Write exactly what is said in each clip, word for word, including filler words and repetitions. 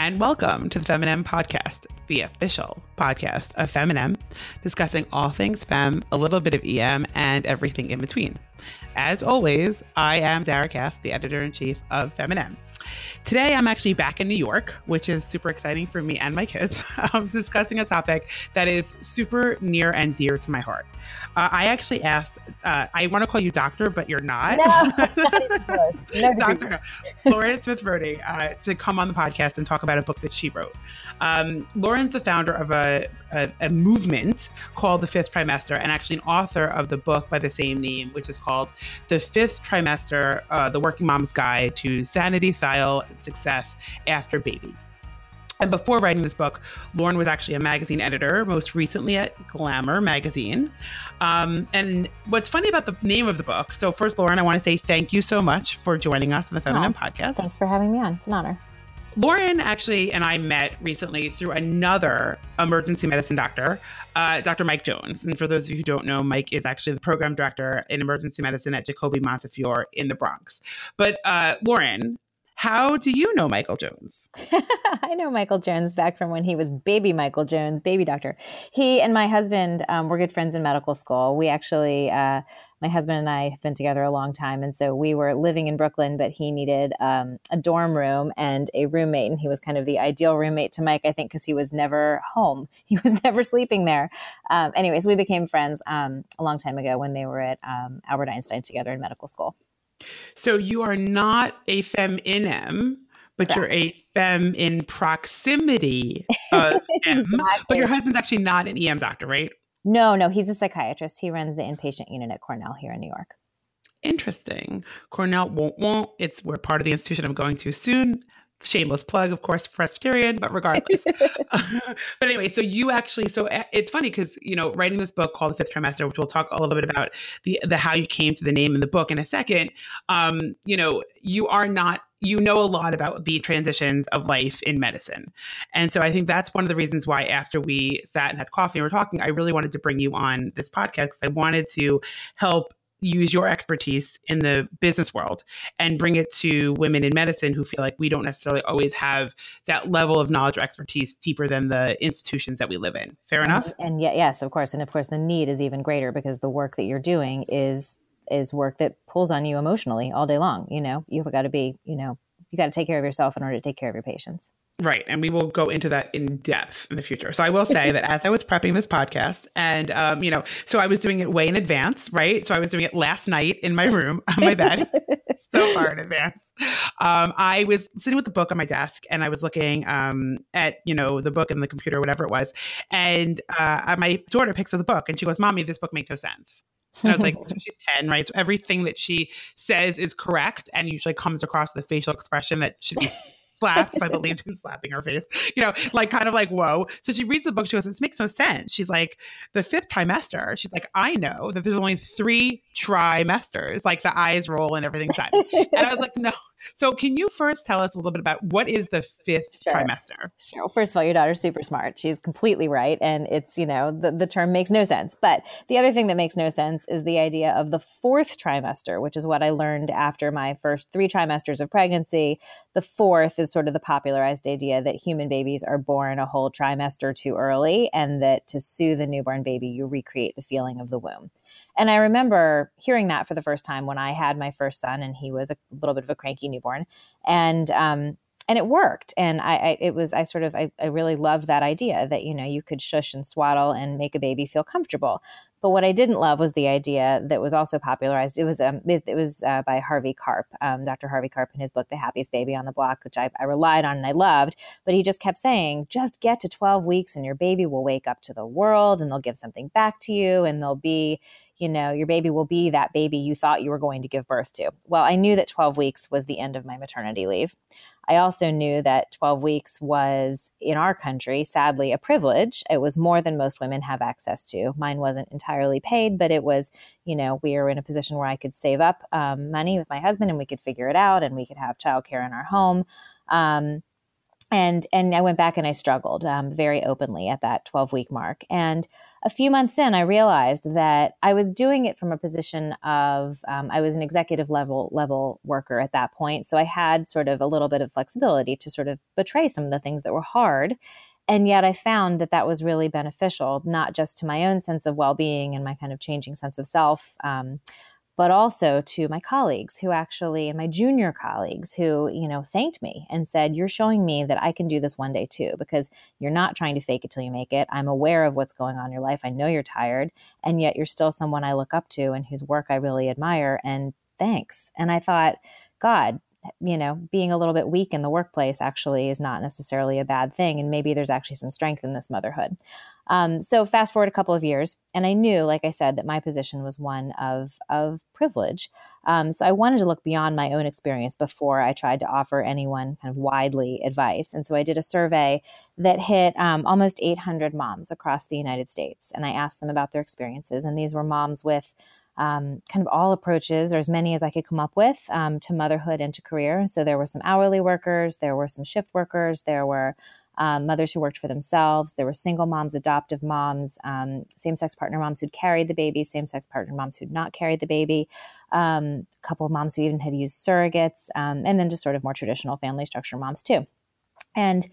and welcome to the Feminem Podcast, the official podcast of Feminem, discussing all things femme, a little bit of E M, and everything in between. As always, I am Dara Cass, the editor-in-chief of Feminem. Today, I'm actually back in New York, which is super exciting for me and my kids. I'm discussing a topic that is super near and dear to my heart. Uh, I actually asked, uh, I want to call you doctor, but you're not. No, not even close. No, Doctor Lauren Smith-Brody uh, to come on the podcast and talk about a book that she wrote. Um, Lauren's the founder of a, a, a movement called The Fifth Trimester, and actually an author of the book by the same name, which is called The Fifth Trimester, uh, The Working Mom's Guide to Sanity, Style, and Success After Baby. And before writing this book, Lauren was actually a magazine editor, most recently at Glamour magazine. Um, and what's funny about the name of the book, so first, Lauren, I want to say thank you so much for joining us on the Feminem oh, Podcast. Thanks for having me on. It's an honor. Lauren actually and I met recently through another emergency medicine doctor, uh, Doctor Mike Jones. And for those of you who don't know, Mike is actually the program director in emergency medicine at Jacobi Montefiore in the Bronx. But uh, Lauren, how do you know Michael Jones? I know Michael Jones back from when he was baby Michael Jones, baby doctor. He and my husband um, were good friends in medical school. We actually, uh, my husband and I have been together a long time. And so we were living in Brooklyn, but he needed um, a dorm room and a roommate. And he was kind of the ideal roommate to Mike, I think, because he was never home. He was never sleeping there. Um, anyways, we became friends um, a long time ago when they were at um, Albert Einstein together in medical school. So you are not a femme in M, but Correct. You're a femme in proximity of M. Exactly. But your husband's actually not an E M doctor, right? No, no, he's a psychiatrist. He runs the inpatient unit at Cornell here in New York. Interesting. Cornell won't won't. It's we're part of the institution I'm going to soon. Shameless plug, of course, Presbyterian, but regardless. But anyway, so you actually, so it's funny because, you know, writing this book called The Fifth Trimester, which we'll talk a little bit about the, the how you came to the name in the book in a second. Um, you know, you are not, you know, a lot about the transitions of life in medicine. And so I think that's one of the reasons why after we sat and had coffee and were talking, I really wanted to bring you on this podcast because I wanted to help use your expertise in the business world and bring it to women in medicine who feel like we don't necessarily always have that level of knowledge or expertise deeper than the institutions that we live in. Fair and, enough? And yeah, yes, of course. And of course, the need is even greater because the work that you're doing is is work that pulls on you emotionally all day long. You know, you've got to be, you know, you got to take care of yourself in order to take care of your patients. Right. And we will go into that in depth in the future. So I will say that as I was prepping this podcast and, um, you know, so I was doing it way in advance, right? So I was doing it last night in my room on my bed, so far in advance. Um, I was sitting with the book on my desk and I was looking um, at, you know, the book and the computer, whatever it was. And uh, my daughter picks up the book and she goes, "Mommy, this book makes no sense." And I was like, so she's ten, right? So everything that she says is correct and usually comes across with a facial expression that should be slapped if I believed in slapping her face, you know, like kind of like, whoa. So she reads the book. She goes, "This makes no sense." She's like, "The fifth trimester." She's like, "I know that there's only three trimesters," like the eyes roll and everything's done. And I was like, no. So can you first tell us a little bit about what is the fifth sure. trimester? Sure. Well, first of all, your daughter's super smart. She's completely right. And it's, you know, the, the term makes no sense. But the other thing that makes no sense is the idea of the fourth trimester, which is what I learned after my first three trimesters of pregnancy. The fourth is sort of the popularized idea that human babies are born a whole trimester too early and that to soothe a newborn baby, you recreate the feeling of the womb. And I remember hearing that for the first time when I had my first son and he was a little bit of a cranky newborn. And um, and it worked. And I, I it was I sort of I, I really loved that idea that, you know, you could shush and swaddle and make a baby feel comfortable. But what I didn't love was the idea that was also popularized. It was um, it, it was uh, by Harvey Karp, um, Doctor Harvey Karp in his book, The Happiest Baby on the Block, which I, I relied on and I loved. But he just kept saying, just get to twelve weeks and your baby will wake up to the world and they'll give something back to you and they'll be, you know, your baby will be that baby you thought you were going to give birth to. Well, I knew that twelve weeks was the end of my maternity leave. I also knew that twelve weeks was, in our country, sadly, a privilege. It was more than most women have access to. Mine wasn't entirely paid, but it was, you know, we were in a position where I could save up um, money with my husband and we could figure it out and we could have childcare in our home. Um, And and I went back and I struggled um, very openly at that twelve week mark. And a few months in, I realized that I was doing it from a position of, um, I was an executive level level worker at that point. So I had sort of a little bit of flexibility to sort of betray some of the things that were hard. And yet I found that that was really beneficial, not just to my own sense of well-being and my kind of changing sense of self, um, but also to my colleagues who actually, and my junior colleagues who, you know, thanked me and said, you're showing me that I can do this one day too, because you're not trying to fake it till you make it. I'm aware of what's going on in your life. I know you're tired, and yet you're still someone I look up to and whose work I really admire. And thanks. And I thought, God, you know, being a little bit weak in the workplace actually is not necessarily a bad thing. And maybe there's actually some strength in this motherhood. Um, so fast forward a couple of years, and I knew, like I said, that my position was one of, of privilege. Um, so I wanted to look beyond my own experience before I tried to offer anyone kind of widely advice. And so I did a survey that hit um, almost eight hundred moms across the United States. And I asked them about their experiences. And these were moms with Um, kind of all approaches, or as many as I could come up with, um, to motherhood and to career. So there were some hourly workers, there were some shift workers, there were um, mothers who worked for themselves, there were single moms, adoptive moms, um, same-sex partner moms who'd carried the baby, same-sex partner moms who'd not carried the baby, um, a couple of moms who even had used surrogates, um, and then just sort of more traditional family structure moms too. And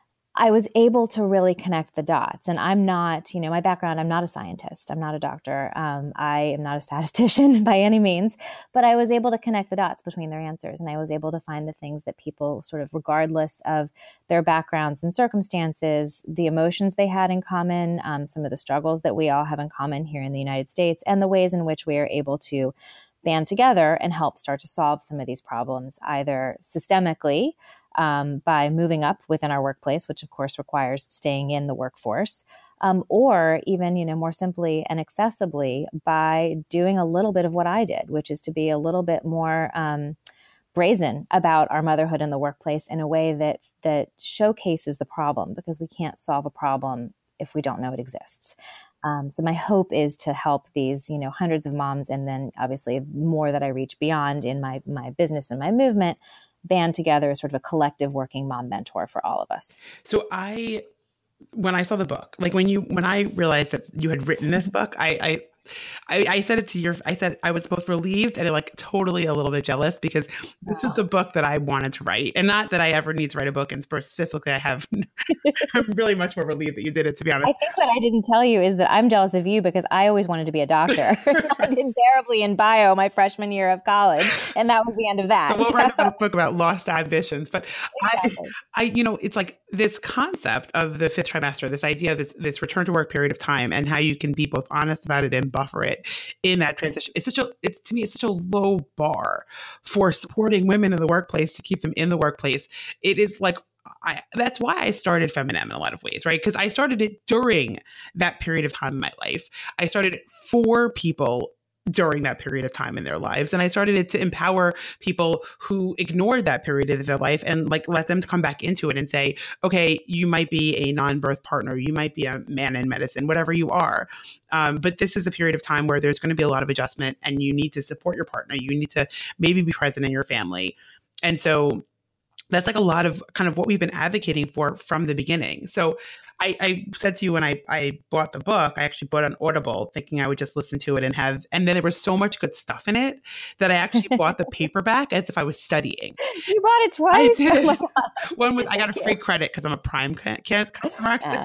I was able to really connect the dots. And I'm not, you know, my background, I'm not a scientist. I'm not a doctor. Um, I am not a statistician by any means, but I was able to connect the dots between their answers. And I was able to find the things that people sort of, regardless of their backgrounds and circumstances, the emotions they had in common, um, some of the struggles that we all have in common here in the United States, and the ways in which we are able to band together and help start to solve some of these problems, either systemically, Um, by moving up within our workplace, which of course requires staying in the workforce, um, or even, you know, more simply and accessibly by doing a little bit of what I did, which is to be a little bit more um, brazen about our motherhood in the workplace in a way that that showcases the problem, because we can't solve a problem if we don't know it exists. Um, so my hope is to help these, you know, hundreds of moms, and then obviously more that I reach beyond in my my business and my movement, band together as sort of a collective working mom mentor for all of us. So I, when I saw the book, like when you, when I realized that you had written this book, I, I, I, I said it to your, I said I was both relieved and like totally a little bit jealous, because this was the book that I wanted to write. And not that I ever need to write a book, and specifically I have, I'm really much more relieved that you did it, to be honest. I think what I didn't tell you is that I'm jealous of you because I always wanted to be a doctor. I did terribly in bio my freshman year of college, and that was the end of that. So we'll so. write a book about lost ambitions. But Exactly. I, I, you know, it's like this concept of the fifth trimester, this idea of this, this return to work period of time, and how you can be both honest about it and buffer it in that transition. It's such a, it's to me, it's such a low bar for supporting women in the workplace to keep them in the workplace. It is like, I, that's why I started Feminem in a lot of ways, right? Because I started it during that period of time in my life. I started it for people during that period of time in their lives. And I started it to empower people who ignored that period of their life, and like let them to come back into it and say, okay, you might be a non-birth partner, you might be a man in medicine, whatever you are. Um, but this is a period of time where there's going to be a lot of adjustment, and you need to support your partner. You need to maybe be present in your family. And so that's like a lot of kind of what we've been advocating for from the beginning. So I, I said to you when I, I bought the book, I actually bought on Audible thinking I would just listen to it and have, and then there was so much good stuff in it that I actually bought the paperback as if I was studying. You bought it twice? I did. Oh my God. One was, I got a free credit because I'm a Prime ca- ca- customer. Actually.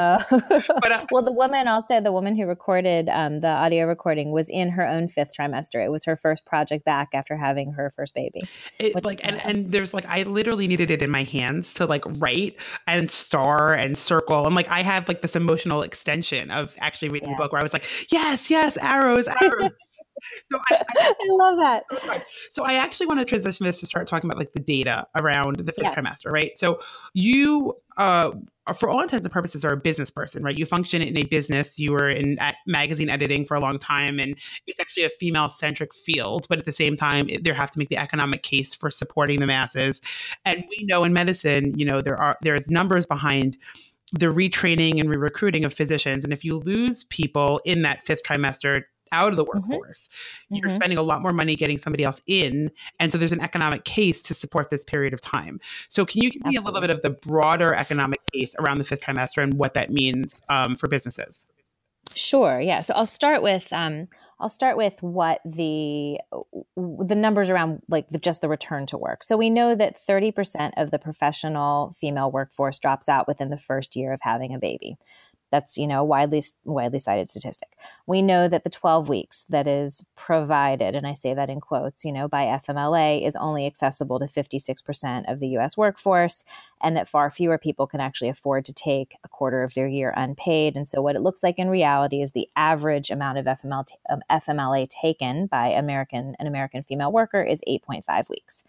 Oh. But, uh, well, the woman also, the woman who recorded um, the audio recording was in her own fifth trimester. It was her first project back after having her first baby. It, like, and, and there's like, I literally needed it in my hands to like write and star and circle. I'm like, I have like this emotional extension of actually reading Yeah. the book where I was like, yes, yes, arrows, arrows. So I, I, I love that. So I actually want to transition this to start talking about like the data around the fifth Yeah. trimester, right? So you, uh, for all intents and purposes, are a business person, right? You function in a business. You were in at magazine editing for a long time, and it's actually a female-centric field. But at the same time, it, they have to make the economic case for supporting the masses. And we know in medicine, you know, there are there's numbers behind the retraining and re-recruiting of physicians. And if you lose people in that fifth trimester, out of the Mm-hmm. workforce. You're Mm-hmm. spending a lot more money getting somebody else in. And so there's an economic case to support this period of time. So can you give me Absolutely. a little bit of the broader economic case around the fifth trimester and what that means um, for businesses? Sure. Yeah. So I'll start with um, I'll start with what the the numbers around like the, just the return to work. So we know that thirty percent of the professional female workforce drops out within the first year of having a baby. That's, you know, widely widely cited statistic. We know that the twelve weeks that is provided, and I say that in quotes, you know, by F M L A is only accessible to fifty-six percent of the U S workforce, and that far fewer people can actually afford to take a quarter of their year unpaid. And so what it looks like in reality is the average amount of F M L, um, F M L A taken by American an American female worker is eight point five weeks.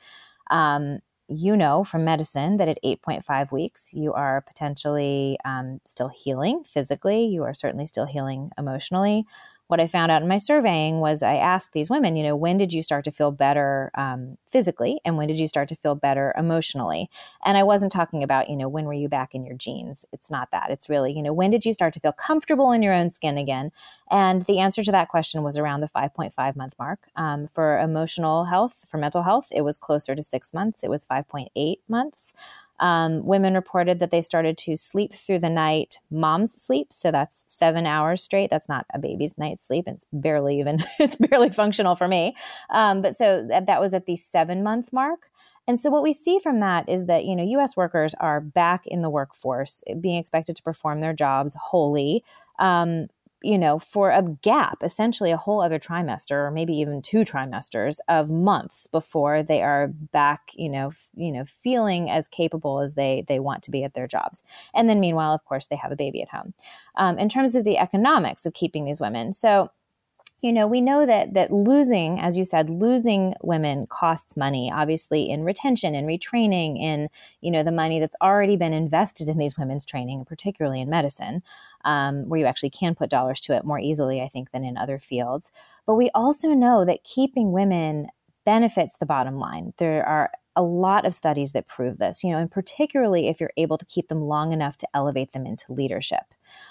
Um, you know from medicine that at eight point five weeks, you are potentially um, still healing physically. You are certainly still healing emotionally. What I found out in my surveying was I asked these women, you know, when did you start to feel better um, physically and when did you start to feel better emotionally? And I wasn't talking about, you know, when were you back in your jeans? It's not that. It's really, you know, when did you start to feel comfortable in your own skin again? And the answer to that question was around the five point five month mark. Um, for emotional health, for mental health, it was closer to six months. It was five point eight months. Um, women reported that they started to sleep through the night, mom's sleep. So that's seven hours straight. That's not a baby's night's sleep. It's barely even, it's barely functional for me. Um, but so that, that was at the seven month mark. And so what we see from that is that, you know, U S workers are back in the workforce, being expected to perform their jobs wholly, um, you know, for a gap, essentially a whole other trimester, or maybe even two trimesters of months before they are back, you know, f- you know, feeling as capable as they they want to be at their jobs. And then meanwhile, of course, they have a baby at home. Um, in terms of the economics of keeping these women, so you know, we know that that losing, as you said, losing women costs money, obviously in retention and retraining, in, you know, the money that's already been invested in these women's training, particularly in medicine, um, where you actually can put dollars to it more easily, I think, than in other fields. But we also know that keeping women benefits the bottom line. There are a lot of studies that prove this, you know, and particularly if you're able to keep them long enough to elevate them into leadership.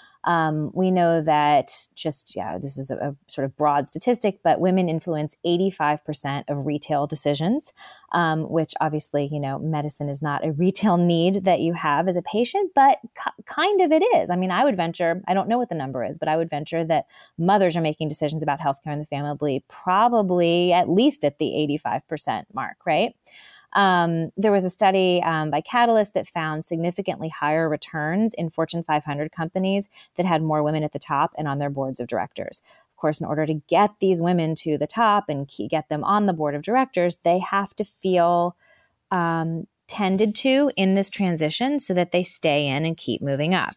Um, we know that just, yeah, this is a, a sort of broad statistic, but women influence eighty-five percent of retail decisions, um, which obviously, you know, medicine is not a retail need that you have as a patient, but k- kind of it is. I mean, I would venture, I don't know what the number is, but I would venture that mothers are making decisions about healthcare in the family probably at least at the eighty-five percent mark, right? Um, there was a study um, by Catalyst that found significantly higher returns in Fortune five hundred companies that had more women at the top and on their boards of directors. Of course, in order to get these women to the top and ke- get them on the board of directors, they have to feel um, tended to in this transition so that they stay in and keep moving up.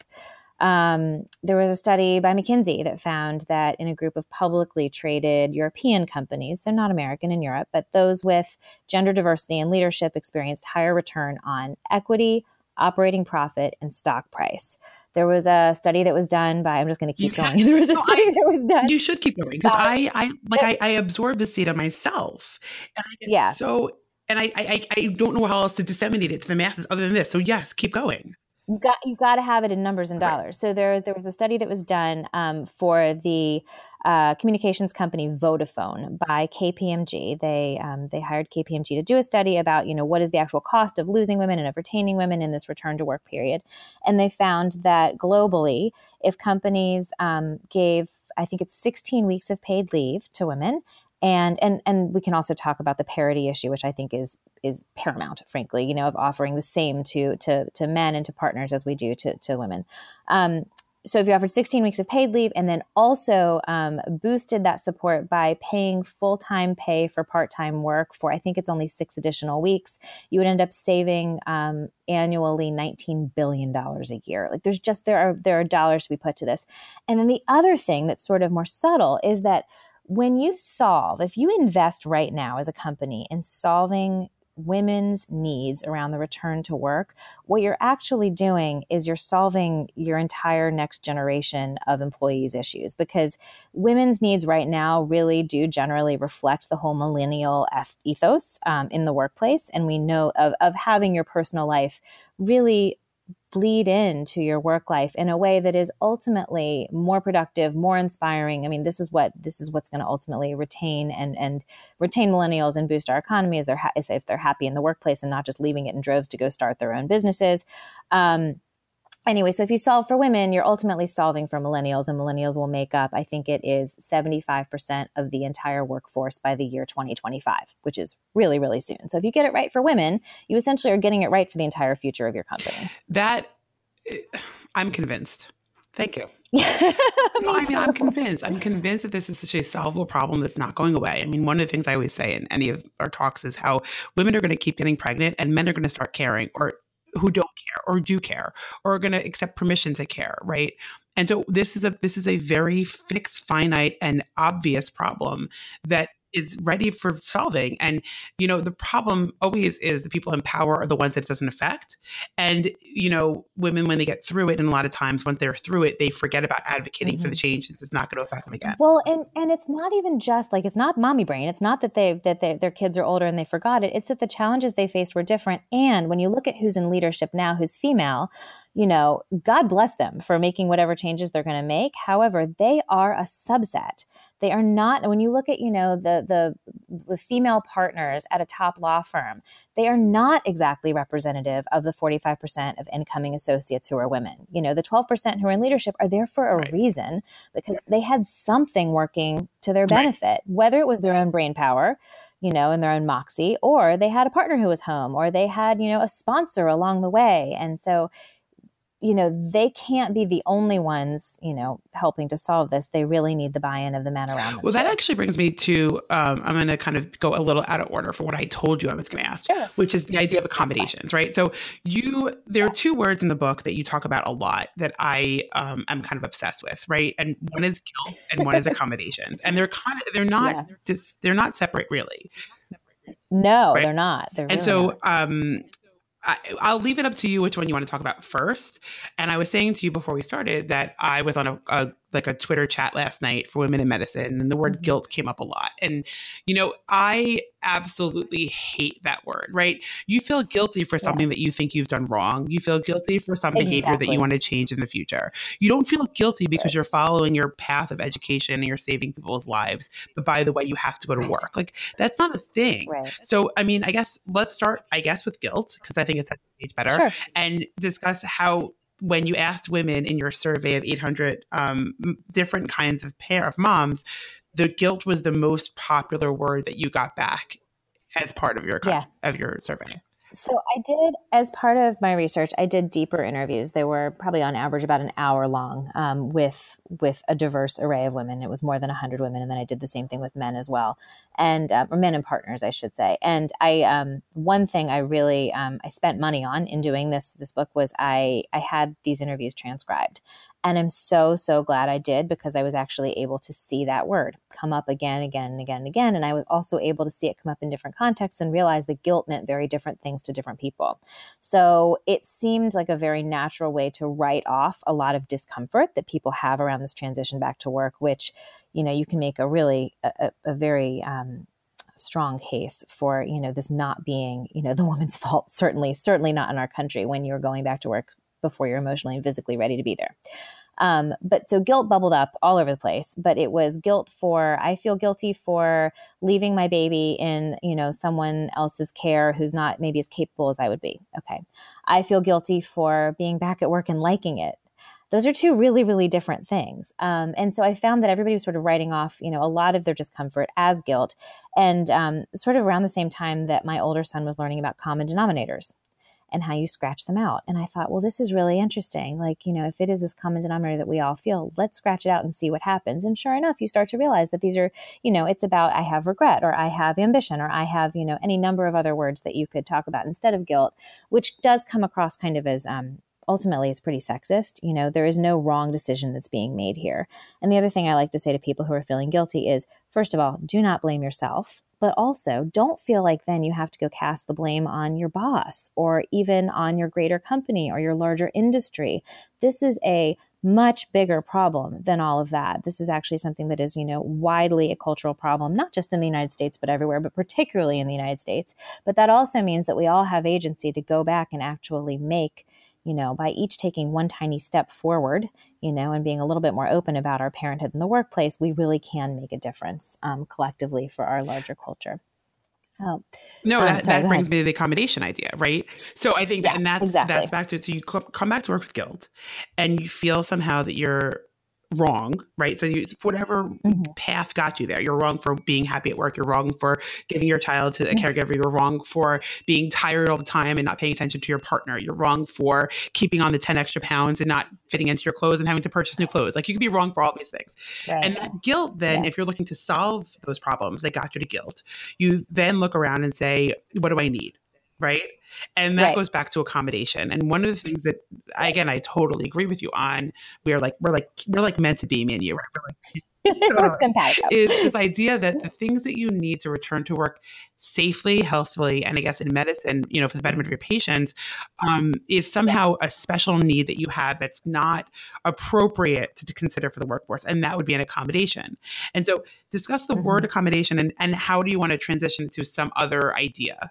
Um, there was a study by McKinsey that found that in a group of publicly traded European companies, so not American in Europe, but those with gender diversity and leadership experienced higher return on equity, operating profit, and stock price. There was a study that was done by, I'm just going to keep You going. ha- There was a no, study I- that was done. You should keep going because I, I like I, I absorb this data myself, and I get Yeah. so, and I, I, I don't know how else to disseminate it to the masses other than this. So yes, keep going. You got you got to have it in numbers and dollars. So there there was a study that was done um, for the uh, communications company Vodafone by K P M G. They um, they hired K P M G to do a study about, you know, what is the actual cost of losing women and of retaining women in this return to work period, and they found that globally, if companies um, gave, I think it's sixteen weeks of paid leave to women. And and and we can also talk about the parity issue, which I think is is paramount, frankly, you know, of offering the same to to to men and to partners as we do to to women. Um, so if you offered sixteen weeks of paid leave and then also um, boosted that support by paying full-time pay for part-time work for, I think it's only six additional weeks, you would end up saving um, annually nineteen billion dollars a year. Like there's just, there are there are dollars to be put to this. And then the other thing that's sort of more subtle is that when you solve, if you invest right now as a company in solving women's needs around the return to work, what you're actually doing is you're solving your entire next generation of employees' issues, because women's needs right now really do generally reflect the whole millennial ethos um, in the workplace. And we know of, of having your personal life really bleed into your work life in a way that is ultimately more productive, more inspiring. I mean, this is what this is what's going to ultimately retain and and retain millennials and boost our economy is, they're ha- is if they're happy in the workplace and not just leaving it in droves to go start their own businesses. Um, Anyway, so if you solve for women, you're ultimately solving for millennials, and millennials will make up, I think it is seventy-five percent of the entire workforce by the year twenty twenty-five, which is really, really soon. So if you get it right for women, you essentially are getting it right for the entire future of your company. That, I'm convinced. Thank you. Me No, I mean, I'm too. convinced. I'm convinced that this is such a solvable problem that's not going away. I mean, one of the things I always say in any of our talks is how women are going to keep getting pregnant and men are going to start caring, or who don't care or do care or are going to accept permission to care, right? And so this is a this is a very fixed, finite, and obvious problem that is ready for solving. And, you know, the problem always is the people in power are the ones that it doesn't affect. And, you know, women, when they get through it, and a lot of times once they're through it, they forget about advocating Mm-hmm. for the change. It's not going to affect them again. Well, and and it's not even just like, it's not mommy brain. It's not that they that they, their kids are older and they forgot it. It's that the challenges they faced were different. And when you look at who's in leadership now, who's female, you know, God bless them for making whatever changes they're going to make. However, they are a subset. They are not, when you look at, you know, the, the the female partners at a top law firm, they are not exactly representative of the forty-five percent of incoming associates who are women. You know, the twelve percent who are in leadership are there for a Right. reason, because they had something working to their benefit, right. Whether it was their own brain power, you know, and their own moxie, or they had a partner who was home, or they had, you know, a sponsor along the way. And so, you know, they can't be the only ones, you know, helping to solve this. They really need the buy-in of the men around them. Well, too. that actually brings me to, um, I'm going to kind of go a little out of order for what I told you I was going to ask, Sure. which is the idea of accommodations, right? So you, there are two words in the book that you talk about a lot that I um, am kind of obsessed with, right? And one is guilt and one is accommodations. And they're kind of, they're not, Yeah. dis, they're not separate really. No, Right? they're not. They're And really so, not. um, I, I'll leave it up to you which one you want to talk about first. And I was saying to you before we started that I was on a, a like a Twitter chat last night for women in medicine, and the word Mhm. guilt came up a lot. And, you know, I absolutely hate that word, right? You feel guilty for something that you think you've done wrong. You feel guilty for some behavior that Exactly. you want to change in the future. You don't feel guilty because you're following your path of education and you're saving people's lives. But by the way, you have to go to work. Like, that's not a thing. Right. So, I mean, I guess let's start, I guess, with guilt, because I think it's much better, Sure. and discuss how, when you asked women in your survey of eight hundred um, different kinds of pair of moms, the guilt was the most popular word that you got back as part of your Yeah. of your survey. So I did, as part of my research, I did deeper interviews. They were probably on average about an hour long, um, with with a diverse array of women. It was more than one hundred women. And then I did the same thing with men as well, and uh, or men and partners, I should say. And I, um, one thing I really, um, I spent money on in doing this, this book was I, I had these interviews transcribed. And I'm so, so glad I did, because I was actually able to see that word come up again, again, and again, and again. And I was also able to see it come up in different contexts and realize that guilt meant very different things to different people. So it seemed like a very natural way to write off a lot of discomfort that people have around this transition back to work, which, you know, you can make a really, a, a very, um, strong case for, you know, this not being, you know, the woman's fault. Certainly, certainly not in our country when you're going back to work before you're emotionally and physically ready to be there. Um, but so guilt bubbled up all over the place, but it was guilt for, I feel guilty for leaving my baby in, you know, someone else's care who's not maybe as capable as I would be. Okay. I feel guilty for being back at work and liking it. Those are two really, really different things. Um, and so I found that everybody was sort of writing off, you know, a lot of their discomfort as guilt. And um, sort of around the same time that my older son was learning about common denominators and how you scratch them out. And I thought, well, this is really interesting. Like, you know, if it is this common denominator that we all feel, let's scratch it out and see what happens. And sure enough, you start to realize that these are, you know, it's about I have regret, or I have ambition, or I have, you know, any number of other words that you could talk about instead of guilt, which does come across kind of as, um, ultimately, it's pretty sexist. You know, there is no wrong decision that's being made here. And the other thing I like to say to people who are feeling guilty is, first of all, do not blame yourself. But also, don't feel like then you have to go cast the blame on your boss, or even on your greater company or your larger industry. This is a much bigger problem than all of that. This is actually something that is, you know, widely a cultural problem, not just in the United States, but everywhere, but particularly in the United States. But that also means that we all have agency to go back and actually make, you know, by each taking one tiny step forward, you know, and being a little bit more open about our parenthood in the workplace, we really can make a difference um, collectively for our larger culture. Oh, no, um, that, sorry, that brings me to the accommodation idea, right? So I think, yeah, that, and that's exactly. that's back to so you come back to work with guilt, and you feel somehow that you're wrong, right? So you, whatever mm-hmm. path got you there, you're wrong for being happy at work. You're wrong for giving your child to a caregiver. You're wrong for being tired all the time and not paying attention to your partner. You're wrong for keeping on the ten extra pounds and not fitting into your clothes and having to purchase new clothes. Like you could be wrong for all these things. Right. And that guilt, then, yeah. if you're looking to solve those problems that got you to guilt, you then look around and say, what do I need? Right. And that right. goes back to accommodation. And one of the things that, again, I totally agree with you on, we are like, we're like, we're like meant to be, me and you, right? We're like, totally, is this idea that the things that you need to return to work safely, healthily, and I guess in medicine, you know, for the betterment of your patients, um, is somehow a special need that you have that's not appropriate to, to consider for the workforce. And that would be an accommodation. And so discuss the mm-hmm. word accommodation and, and how do you want to transition to some other idea?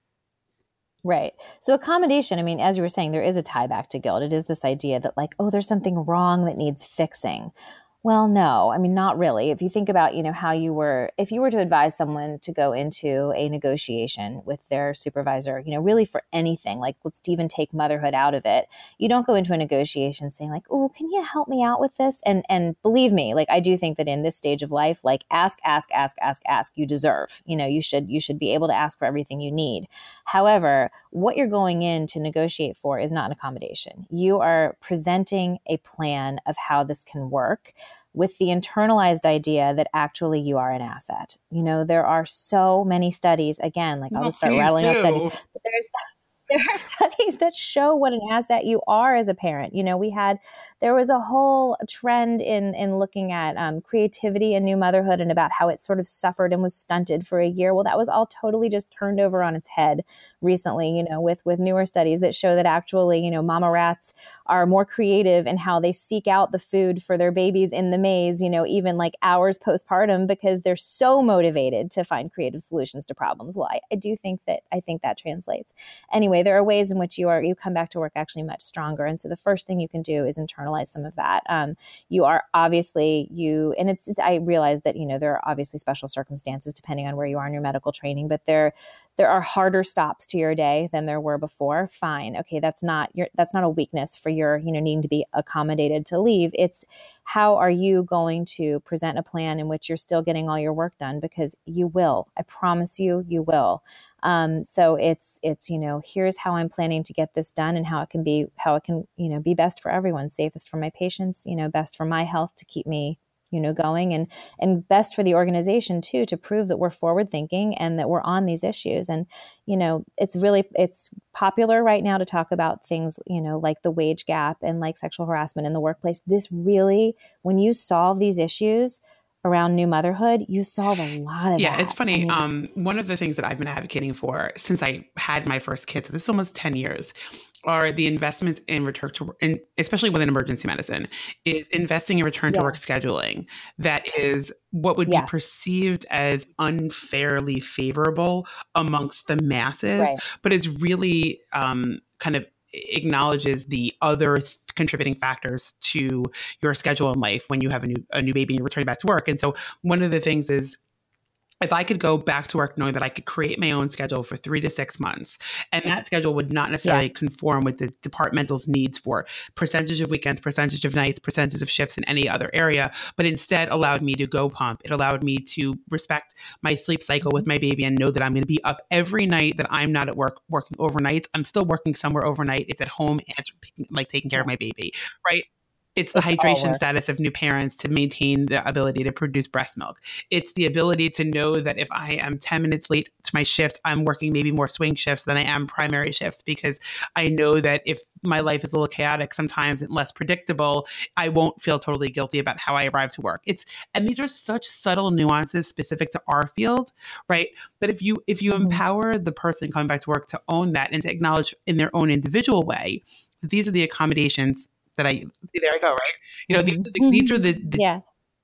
Right. So accommodation, I mean, as you were saying, there is a tie back to guilt. It is this idea that like, oh, there's something wrong that needs fixing. Well, no, I mean, not really. If you think about, you know, how you were, if you were to advise someone to go into a negotiation with their supervisor, you know, really for anything, like let's even take motherhood out of it. You don't go into a negotiation saying like, oh, can you help me out with this? And, and believe me, like, I do think that in this stage of life, like ask, ask, ask, ask, ask, you deserve, you know, you should, you should be able to ask for everything you need. However, what you're going in to negotiate for is not an accommodation. You are presenting a plan of how this can work, with the internalized idea that actually you are an asset. You know, there are so many studies, again, like I'll just start rattling off studies, but there's there are studies that show what an asset you are as a parent. You know, we had, there was a whole trend in, in looking at um, creativity and new motherhood and about how it sort of suffered and was stunted for a year. Well, that was all totally just turned over on its head recently, you know, with, with newer studies that show that actually, you know, mama rats are more creative in how they seek out the food for their babies in the maze, you know, even like hours postpartum, because they're so motivated to find creative solutions to problems. Well, I, I do think that, I think that translates. Anyway, there are ways in which you are, you come back to work actually much stronger. And so the first thing you can do is internalize some of that. Um, you are obviously you, and it's, I realize that, you know, there are obviously special circumstances depending on where you are in your medical training, but there, there are harder stops to your day than there were before. Fine. Okay. That's not your, that's not a weakness for your, you know, needing to be accommodated to leave. It's how are you going to present a plan in which you're still getting all your work done? Because you will, I promise you, you will. Um, so it's, it's, you know, here's how I'm planning to get this done and how it can be, how it can, you know, be best for everyone, safest for my patients, you know, best for my health to keep me, you know, going, and, and best for the organization too, to prove that we're forward thinking and that we're on these issues. And, you know, it's really, it's popular right now to talk about things, you know, like the wage gap and like sexual harassment in the workplace. This really, when you solve these issues around new motherhood, you solve a lot of yeah, that. Yeah, it's funny. I mean, um, one of the things that I've been advocating for since I had my first kid, so this is almost ten years, are the investments in return to, in, especially within emergency medicine, is investing in return to yeah. work scheduling that is what would yeah. be perceived as unfairly favorable amongst the masses, right. but is really um, kind of acknowledges the other th- contributing factors to your schedule in life when you have a new a new baby and you're returning back to work. And so one of the things is, if I could go back to work knowing that I could create my own schedule for three to six months, and that schedule would not necessarily yeah. conform with the departmental's needs for percentage of weekends, percentage of nights, percentage of shifts in any other area, but instead allowed me to go pump. It allowed me to respect my sleep cycle with my baby and know that I'm going to be up every night, that I'm not at work working overnight. I'm still working somewhere overnight. It's at home and like taking care yeah. of my baby, right? It's the it's hydration status of new parents to maintain the ability to produce breast milk. It's the ability to know that if I am ten minutes late to my shift, I'm working maybe more swing shifts than I am primary shifts, because I know that if my life is a little chaotic sometimes and less predictable, I won't feel totally guilty about how I arrive to work. It's, and these are such subtle nuances specific to our field, right? But if you, if you mm-hmm. empower the person coming back to work to own that and to acknowledge in their own individual way, these are the accommodations that I see, there I go, right? You know, mm-hmm. these, these are the, the yeah.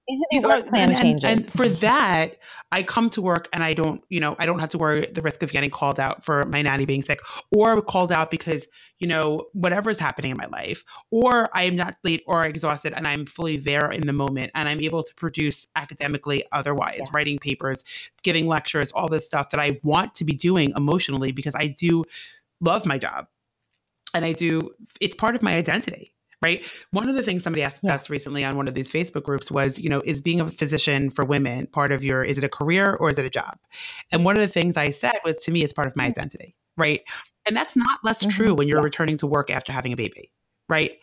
These are the work plan and, changes. And, and for that, I come to work and I don't, you know, I don't have to worry the risk of getting called out for my nanny being sick or called out because, you know, whatever is happening in my life, or I am not late or exhausted and I'm fully there in the moment and I'm able to produce academically otherwise, yeah. writing papers, giving lectures, all this stuff that I want to be doing emotionally because I do love my job and I do, it's part of my identity. Right. One of the things somebody asked yeah. us recently on one of these Facebook groups was, you know, is being a physician for women part of your, is it a career or is it a job? And one of the things I said was, to me, it's part of my mm-hmm. identity. Right. And that's not less mm-hmm. true when you're yeah. returning to work after having a baby. Right.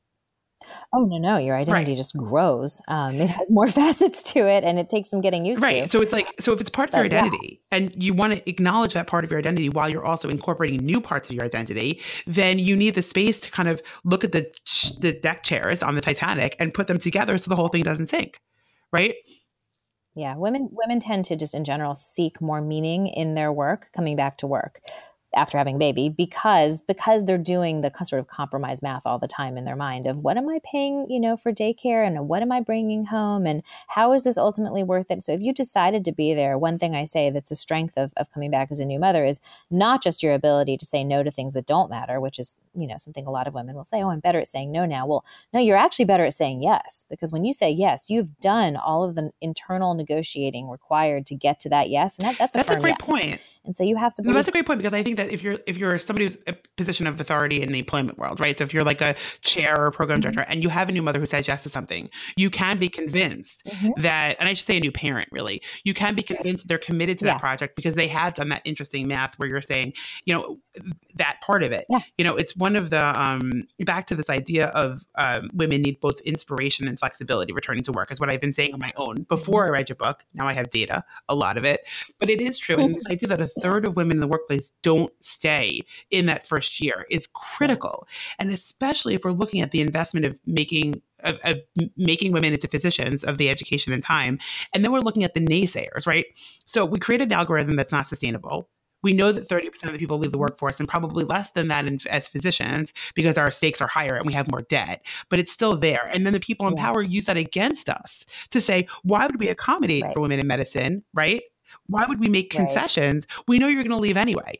Oh, no, no. Your identity right. just grows. Um, it has more facets to it and it takes some getting used right. to. Right. So it's like, so if it's part of but, your identity yeah. and you want to acknowledge that part of your identity while you're also incorporating new parts of your identity, then you need the space to kind of look at the, the deck chairs on the Titanic and put them together so the whole thing doesn't sink. Right. Yeah. Women, women tend to just in general seek more meaning in their work, coming back to work after having a baby, because because they're doing the sort of compromise math all the time in their mind of what am I paying, you know, for daycare and what am I bringing home and how is this ultimately worth it? So if you decided to be there, one thing I say that's a strength of, of coming back as a new mother is not just your ability to say no to things that don't matter, which is, you know, something a lot of women will say, oh, I'm better at saying no now. Well, no, you're actually better at saying yes, because when you say yes, you've done all of the internal negotiating required to get to that yes. And that, that's a that's firm a great yes. point. And so you have to believe- That's a great point, because I think that if you're if you're somebody who's a position of authority in the employment world, right? So if you're like a chair or a program director mm-hmm. and you have a new mother who says yes to something, you can be convinced mm-hmm. that, and I should say a new parent really, you can be convinced they're committed to yeah. that project because they have done that interesting math where you're saying, you know, that part of it. Yeah. You know, it's one of the, um, back to this idea of um, women need both inspiration and flexibility returning to work is what I've been saying on my own before I read your book. Now I have data, a lot of it, but it is true. And this idea that a third of women in the workplace don't stay in that first year is critical. And especially if we're looking at the investment of making Of, of making women into physicians of the education and time. And then we're looking at the naysayers, right? So we created an algorithm that's not sustainable. We know that thirty percent of the people leave the workforce and probably less than that in, as physicians because our stakes are higher and we have more debt, but it's still there. And then the people in yeah. power use that against us to say, why would we accommodate right. for women in medicine, right? Why would we make concessions? Right. We know you're going to leave anyway,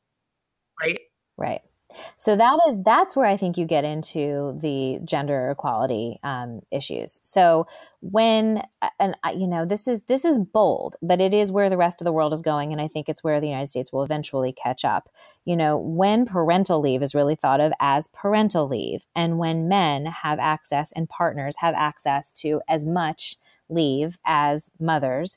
right? Right. So that is, that's where I think you get into the gender equality um, issues. So when, and you know, this is, this is bold, but it is where the rest of the world is going. And I think it's where the United States will eventually catch up. You know, when parental leave is really thought of as parental leave, and when men have access and partners have access to as much leave as mothers,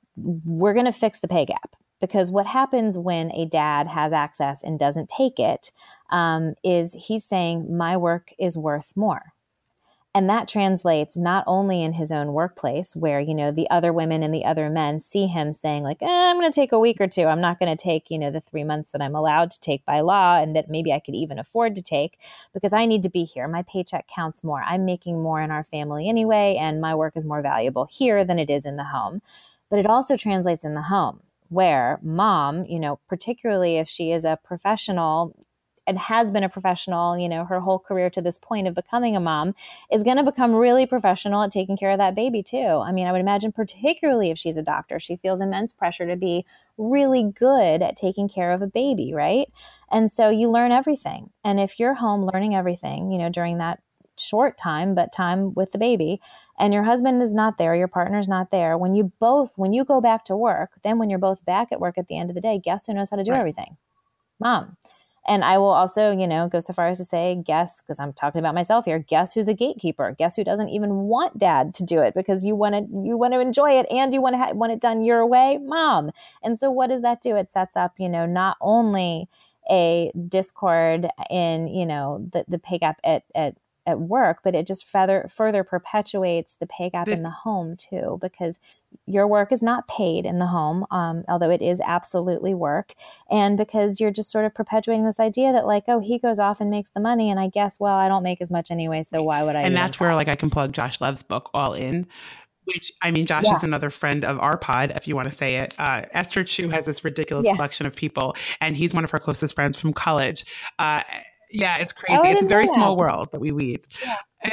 we're going to fix the pay gap. Because what happens when a dad has access and doesn't take it um, is he's saying, my work is worth more. And that translates not only in his own workplace where, you know, the other women and the other men see him saying like, eh, I'm going to take a week or two. I'm not going to take, you know, the three months that I'm allowed to take by law and that maybe I could even afford to take because I need to be here. My paycheck counts more. I'm making more in our family anyway, and my work is more valuable here than it is in the home. But it also translates in the home, where mom, you know, particularly if she is a professional and has been a professional, you know, her whole career to this point of becoming a mom, is going to become really professional at taking care of that baby too. I mean, I would imagine particularly if she's a doctor, she feels immense pressure to be really good at taking care of a baby, right? And so you learn everything. And if you're home learning everything, you know, during that short time, but time with the baby, and your husband is not there, your partner's not there, when you both, when you go back to work, then when you're both back at work at the end of the day, guess who knows how to do right. everything? Mom. And I will also, you know, go so far as to say, guess, because I'm talking about myself here, guess who's a gatekeeper? Guess who doesn't even want dad to do it because you want to, you want to enjoy it and you want to ha- want it done your way? Mom. And so what does that do? It sets up, you know, not only a discord in, you know, the, the pay gap at, at at work, but it just further further perpetuates the pay gap in the home too, because your work is not paid in the home, um, although it is absolutely work. And because you're just sort of perpetuating this idea that like, oh, he goes off and makes the money. And I guess, well, I don't make as much anyway. So why would I? And that's where like I can plug Josh Love's book, All In, which, I mean, Josh yeah. is another friend of our pod, if you want to say it. Uh, Esther Chu has this ridiculous yeah. collection of people, and he's one of her closest friends from college. Uh, Yeah, it's crazy. Oh, it's a very that. small world that we weave. Yeah. It is.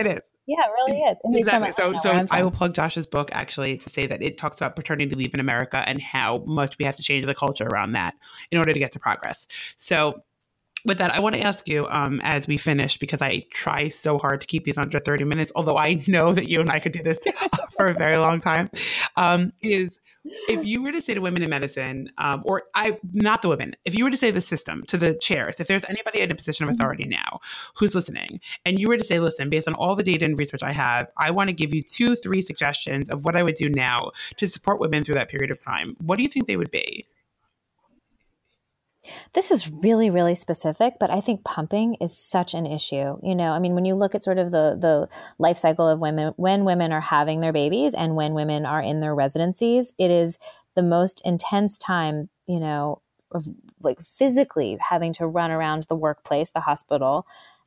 Yeah, it really is. And he's from Exactly. So, Atlanta, where so I'm I will from. plug Josh's book actually to say that it talks about paternity leave in America and how much we have to change the culture around that in order to get to progress. So, with that, I want to ask you um, as we finish, because I try so hard to keep these under thirty minutes, although I know that you and I could do this for a very long time, um, is if you were to say to women in medicine, um, or I, not the women, if you were to say the system to the chairs, if there's anybody in a position of authority now who's listening, and you were to say, listen, based on all the data and research I have, I want to give you two, three suggestions of what I would do now to support women through that period of time, what do you think they would be? This is really, really specific, but I think pumping is such an issue. You know, I mean, when you look at sort of the the life cycle of women, when women are having their babies and when women are in their residencies, it is the most intense time, you know, of like physically having to run around the workplace, the hospital.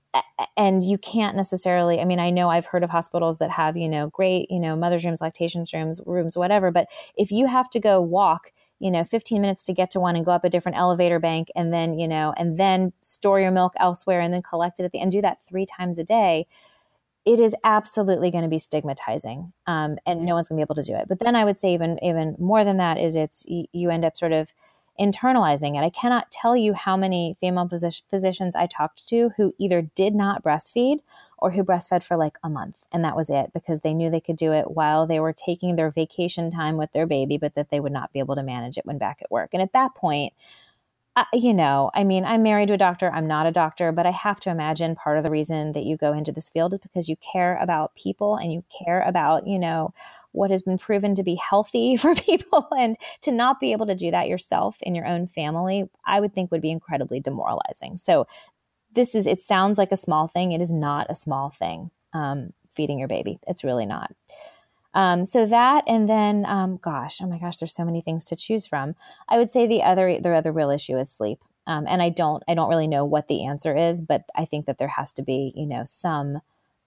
And you can't necessarily, I mean, I know I've heard of hospitals that have, you know, great, you know, mother's rooms, lactation rooms, rooms, whatever. But if you have to go walk, you know, fifteen minutes to get to one and go up a different elevator bank and then, you know, and then store your milk elsewhere and then collect it at the end, do that three times a day, it is absolutely going to be stigmatizing. Um, and no one's going to be able to do it. But then I would say even, even more than that is it's, you end up sort of internalizing it. I cannot tell you how many female phys- physicians I talked to who either did not breastfeed or who breastfed for like a month. And that was it because they knew they could do it while they were taking their vacation time with their baby, but that they would not be able to manage it when back at work. And at that point, Uh, you know, I mean, I'm married to a doctor. I'm not a doctor, but I have to imagine part of the reason that you go into this field is because you care about people and you care about, you know, what has been proven to be healthy for people. And to not be able to do that yourself in your own family, I would think would be incredibly demoralizing. So this is, it sounds like a small thing. It is not a small thing, um, feeding your baby. It's really not. Um, so that, and then, um, gosh, oh my gosh, there's so many things to choose from. I would say the other, the other real issue is sleep. Um, and I don't, I don't really know what the answer is, but I think that there has to be, you know, some,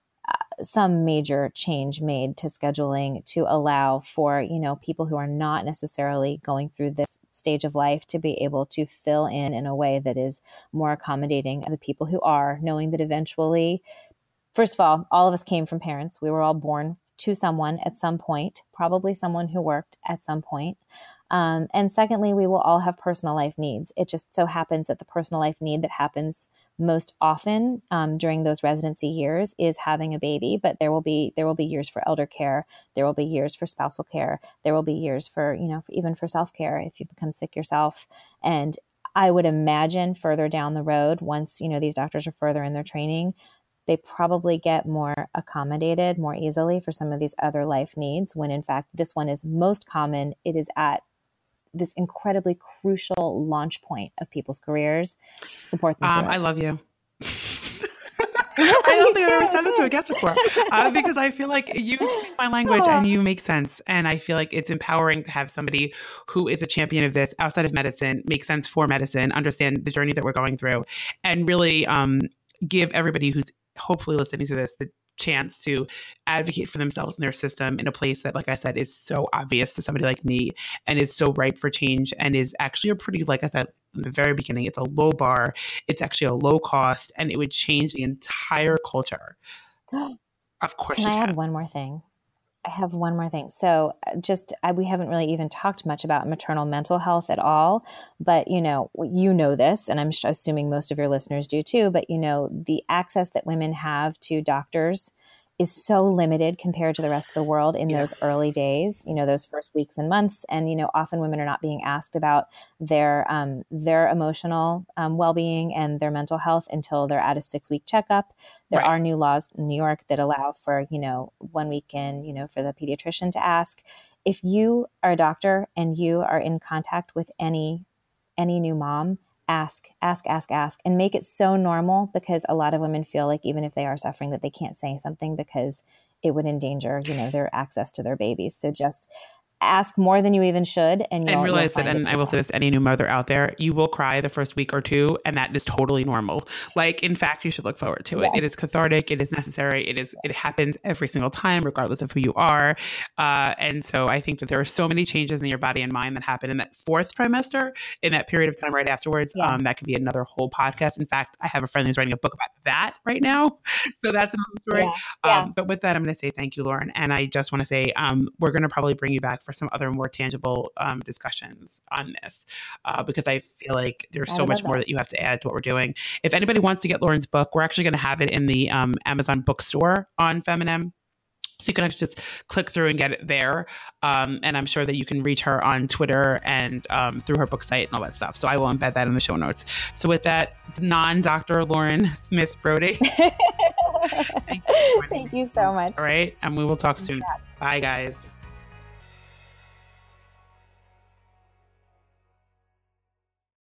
uh, some major change made to scheduling to allow for, you know, people who are not necessarily going through this stage of life to be able to fill in in a way that is more accommodating of the people who are, knowing that eventually, first of all, all of us came from parents. We were all born to someone at some point, probably someone who worked at some point. Um, and secondly, we will all have personal life needs. It just so happens that the personal life need that happens most often um, during those residency years is having a baby. But there will be there will be years for elder care. There will be years for spousal care. There will be years for, you know, even for self-care if you become sick yourself. And I would imagine further down the road, once, you know, these doctors are further in their training, they probably get more accommodated more easily for some of these other life needs, when in fact, this one is most common. It is at this incredibly crucial launch point of people's careers. Support them Um, through I it. love you. I don't think I've ever said that to a guest before uh, because I feel like you speak my language and you make sense. And I feel like it's empowering to have somebody who is a champion of this outside of medicine, make sense for medicine, understand the journey that we're going through, and really um, give everybody who's hopefully listening to this the chance to advocate for themselves and their system in a place that, like I said, is so obvious to somebody like me and is so ripe for change and is actually a pretty, like I said in the very beginning, it's a low bar, it's actually a low cost, and it would change the entire culture. Of course Can you I can. add one more thing? I have one more thing. So just, I, we haven't really even talked much about maternal mental health at all, but you know, you know this, and I'm assuming most of your listeners do too, but you know, the access that women have to doctors is so limited compared to the rest of the world in Yeah. those early days, you know, those first weeks and months. And, you know, often women are not being asked about their, um, their emotional um, well-being and their mental health until they're at a six week checkup. There Right. are new laws in New York that allow for, you know, one weekend, you know, for the pediatrician to ask. If you are a doctor and you are in contact with any, any new mom, ask, ask, ask, ask, and make it so normal, because a lot of women feel like even if they are suffering that they can't say something because it would endanger, you know, their access to their babies. So just ask more than you even should. And, you'll, and realize you'll that, and I will say this to any new mother out there, you will cry the first week or two, and that is totally normal. Like, in fact, you should look forward to it. Yes. It is cathartic. It is necessary. It is, it happens every single time, regardless of who you are. Uh, and so I think that there are so many changes in your body and mind that happen in that fourth trimester, in that period of time right afterwards. Yeah. Um, that could be another whole podcast. In fact, I have a friend who's writing a book about that right now. So that's another story. Yeah. Yeah. Um, but with that, I'm going to say thank you, Lauren. And I just want to say, um, we're going to probably bring you back for some other more tangible um, discussions on this, uh, because I feel like there's so much that. more that you have to add to what we're doing. If anybody wants to get Lauren's book, we're actually going to have it in the um, Amazon bookstore on Feminine. So you can actually just click through and get it there. Um, and I'm sure that you can reach her on Twitter and um, through her book site and all that stuff. So I will embed that in the show notes. So with that, non-Doctor Lauren Smith Brody. Thank you, Thank you so much. All right. And we will talk soon. Yeah. Bye, guys.